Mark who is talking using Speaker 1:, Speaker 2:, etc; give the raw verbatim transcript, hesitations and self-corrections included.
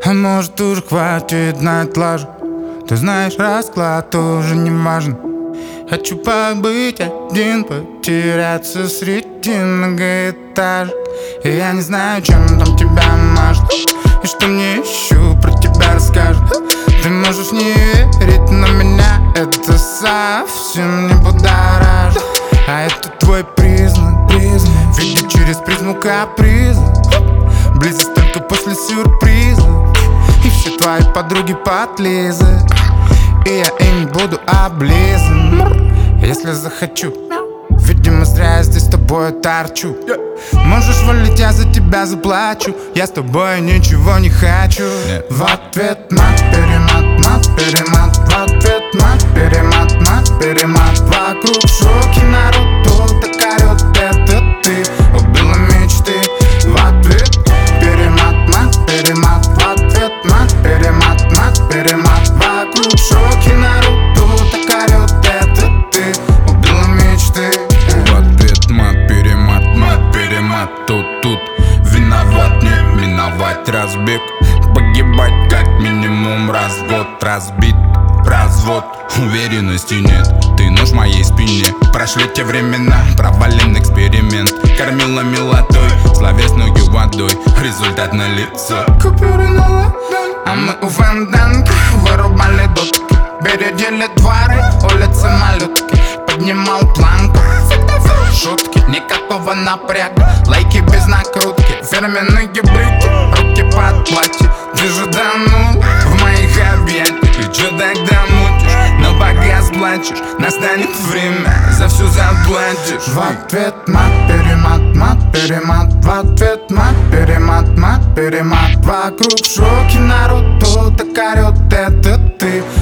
Speaker 1: А может уже хватит на отлажу. Ты знаешь, расклад тоже не важен. Хочу побыть один, потеряться среди многоэтажек. И я не знаю, чем там тебя мажет, и что мне еще про тебя расскажут. Ты можешь не верить, но меня это совсем не будоражит. А это твой признак, признак. Видеть через призму каприза. Близость только после сюрприза. И все твои подруги подлизы, и я им буду облизан, если захочу. Видимо, зря я здесь с тобой торчу. Можешь валить, я за тебя заплачу. Я с тобой ничего не хочу. В ответ мат, перемат, мат, перемат. В ответ мат, перемат, мат, перемат. Вокруг шоки, народ тут так орет. Это ты убила мечты. В ответ перемат, мат, перемат. В ответ мат, перемат, мат, перемат. Вокруг шоки, народ тут так орет. Это ты убила мечты.
Speaker 2: В ответ мат, перемат, мат, перемат. Тут, тут виноват, не миновать разбег. Погибать как минимум раз в год. Разбит, развод, уверенности нет. Ты нож в моей спине. Прошли те времена, провален эксперимент. Кормила милотой, словесную водой. Результат на лицо.
Speaker 1: Купюры на ладонь. А мы у фонтанки вырубали дотки. Бередили дворы, улицы малютки. Поднимал планку, шутки, никакого напряга. Лайки без накрутки, фирменный гибрид. Руки под платье, ты же данул в моих объятиях. Ты чё тогда мутишь, но пока сплачешь, настанет время, за всё заплатишь. В ответ мат, перемат, мат, перемат. В ответ мат, перемат, мат, перемат. Вокруг шоки, народ тут так орет. Это ты